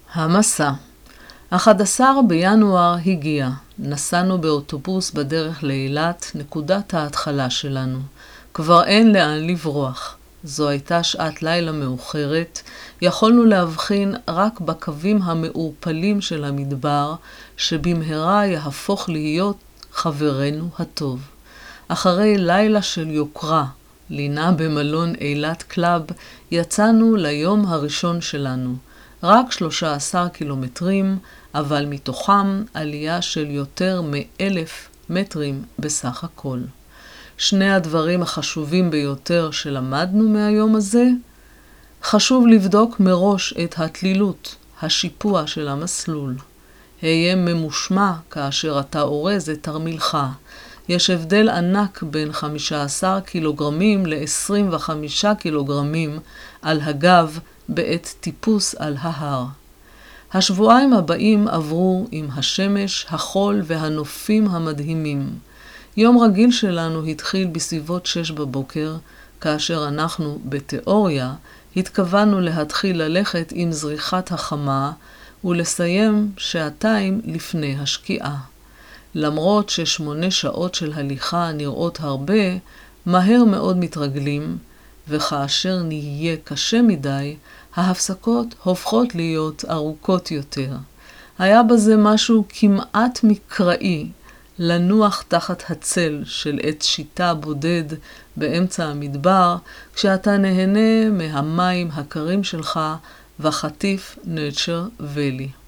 המסע. 11 בינואר הגיע. נסענו באוטובוס בדרך לאילת, נקודת ההתחלה שלנו. כבר אין לאן לברוח. זו הייתה שעת לילה מאוחרת. יכולנו להבחין רק בקווים המעורפלים של המדבר, שבמהרה יהפוך להיות חברנו הטוב. אחרי לילה של יוקרה, לינה במלון אילת קלאב, יצאנו ליום הראשון שלנו. רק 13 קילומטרים, אבל מתוכם עלייה של יותר מ1,000 מטרים בסך הכל. שני הדברים החשובים ביותר שלמדנו מהיום הזה, חשוב לבדוק מראש את התלילות, השיפוע של המסלול. היה ממושמע כאשר אתה אורז את תרמילך. יש הבדל ענק בין 15 קילוגרמים ל-25 קילוגרמים על הגב בעת טיפוס על ההר. השבועיים הבאים עברו עם השמש, החול והנופים המדהימים. יום רגיל שלנו התחיל בסביבות 6 בבוקר, כאשר אנחנו בתיאוריה התכוונו להתחיל ללכת עם זריחת החמה ולסיים שעתיים לפני השקיעה. למרות ש8 שעות של הליכה נראות הרבה, מהר מאוד מתרגלים, וכאשר נהיה קשה מדי, ההפסקות הופכות להיות ארוכות יותר. היה בזה משהו כמעט מקראי, לנוח תחת הצל של עץ שיטה בודד באמצע המדבר, כשאתה נהנה מהמים הקרים שלך וחטיף נצ'ר ולי.